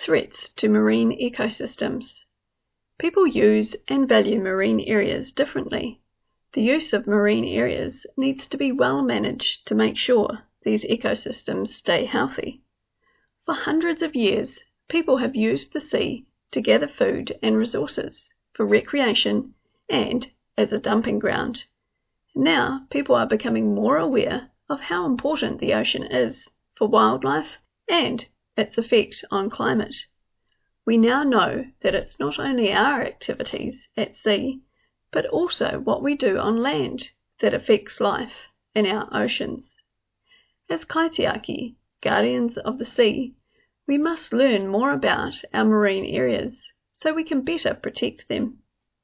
Threats to marine ecosystems. People use and value marine areas differently. The use of marine areas needs to be well managed to make sure these ecosystems stay healthy. For hundreds of years, people have used the sea to gather food and resources, for recreation and as a dumping ground. Now, people are becoming more aware of how important the ocean is for wildlife and its effect on climate. We now know that it's not only our activities at sea, but also what we do on land that affects life in our oceans. As kaitiaki, guardians of the sea, we must learn more about our marine areas so we can better protect them.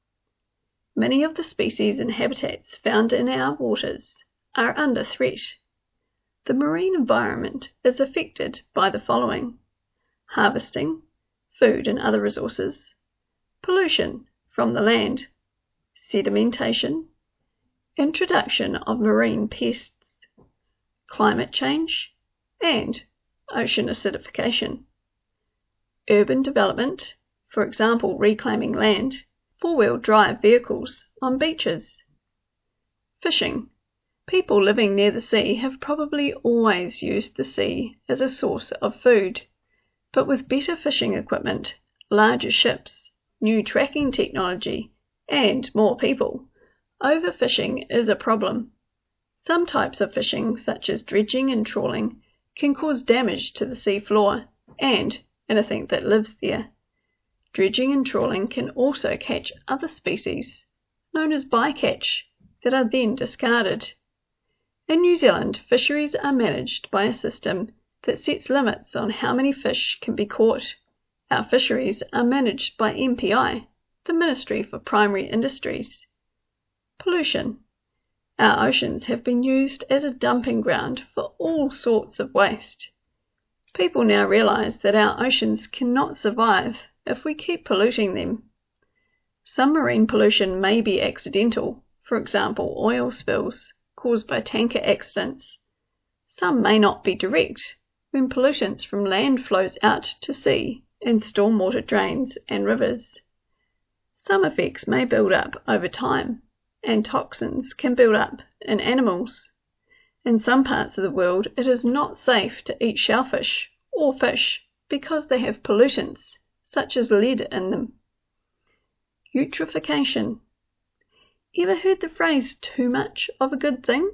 Many of the species and habitats found in our waters are under threat. The marine environment is affected by the following: harvesting, food and other resources, pollution from the land, sedimentation, introduction of marine pests, climate change, and ocean acidification. Urban development, for example reclaiming land, four-wheel drive vehicles on beaches. Fishing. People living near the sea have probably always used the sea as a source of food. But with better fishing equipment, larger ships, new tracking technology, and more people, overfishing is a problem. Some types of fishing, such as dredging and trawling, can cause damage to the sea floor and anything that lives there. Dredging and trawling can also catch other species, known as bycatch, that are then discarded. In New Zealand, fisheries are managed by a system that sets limits on how many fish can be caught. Our fisheries are managed by MPI, the Ministry for Primary Industries. Pollution. Our oceans have been used as a dumping ground for all sorts of waste. People now realise that our oceans cannot survive if we keep polluting them. Some marine pollution may be accidental, for example oil spills caused by tanker accidents. Some may not be direct, when pollutants from land flows out to sea in stormwater drains and rivers. Some effects may build up over time, and toxins can build up in animals. In some parts of the world, it is not safe to eat shellfish or fish because they have pollutants, such as lead in them. Eutrophication. Ever heard the phrase too much of a good thing?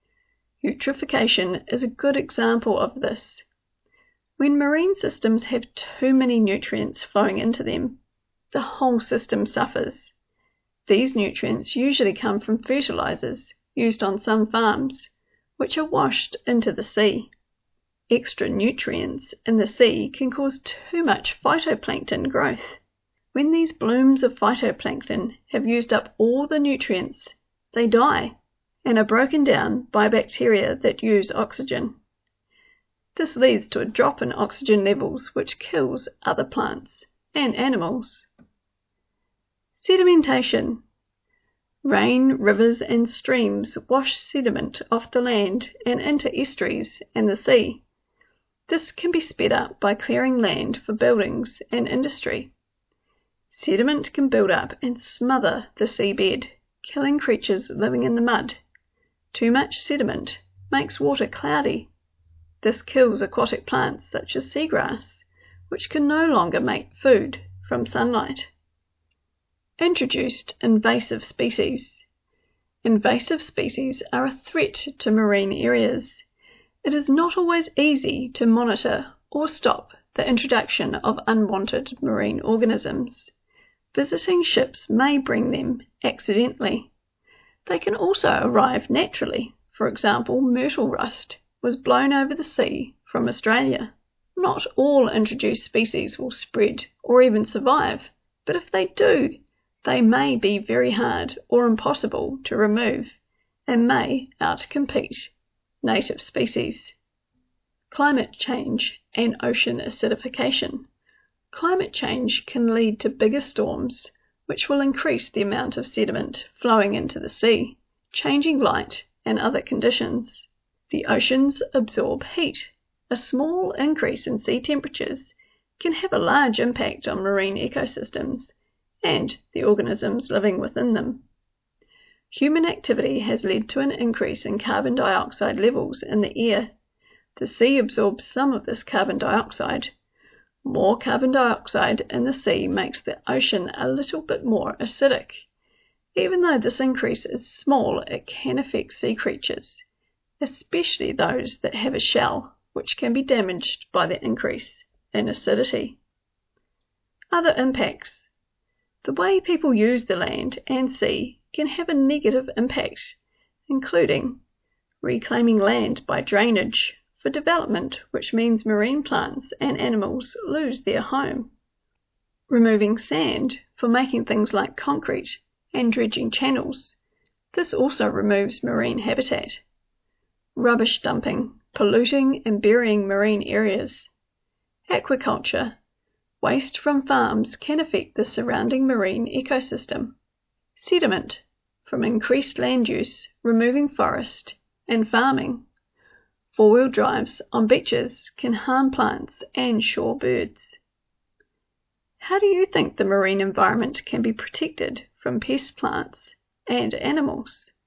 Eutrophication is a good example of this. When marine systems have too many nutrients flowing into them, the whole system suffers. These nutrients usually come from fertilizers used on some farms, which are washed into the sea. Extra nutrients in the sea can cause too much phytoplankton growth. When these blooms of phytoplankton have used up all the nutrients, they die and are broken down by bacteria that use oxygen. This leads to a drop in oxygen levels which kills other plants and animals. Sedimentation. Rain, rivers and streams wash sediment off the land and into estuaries and the sea. This can be sped up by clearing land for buildings and industry. Sediment can build up and smother the seabed, killing creatures living in the mud. Too much sediment makes water cloudy. This kills aquatic plants such as seagrass, which can no longer make food from sunlight. Introduced invasive species. Invasive species are a threat to marine areas. It is not always easy to monitor or stop the introduction of unwanted marine organisms. Visiting ships may bring them accidentally. They can also arrive naturally. For example, myrtle rust was blown over the sea from Australia. Not all introduced species will spread or even survive, but if they do, they may be very hard or impossible to remove and may outcompete native species. Climate change and ocean acidification. Climate change can lead to bigger storms, which will increase the amount of sediment flowing into the sea, changing light and other conditions. The oceans absorb heat. A small increase in sea temperatures can have a large impact on marine ecosystems and the organisms living within them. Human activity has led to an increase in carbon dioxide levels in the air. The sea absorbs some of this carbon dioxide. More carbon dioxide in the sea makes the ocean a little bit more acidic. Even though this increase is small, it can affect sea creatures, especially those that have a shell, which can be damaged by the increase in acidity. Other impacts. The way people use the land and sea can have a negative impact, including reclaiming land by drainage for development, which means marine plants and animals lose their home, removing sand for making things like concrete and dredging channels. This also removes marine habitat. Rubbish dumping, polluting and burying marine areas. Aquaculture. Waste from farms can affect the surrounding marine ecosystem. Sediment, from increased land use, removing forest, and farming. Four-wheel drives on beaches can harm plants and shore birds. How do you think the marine environment can be protected from pest plants and animals?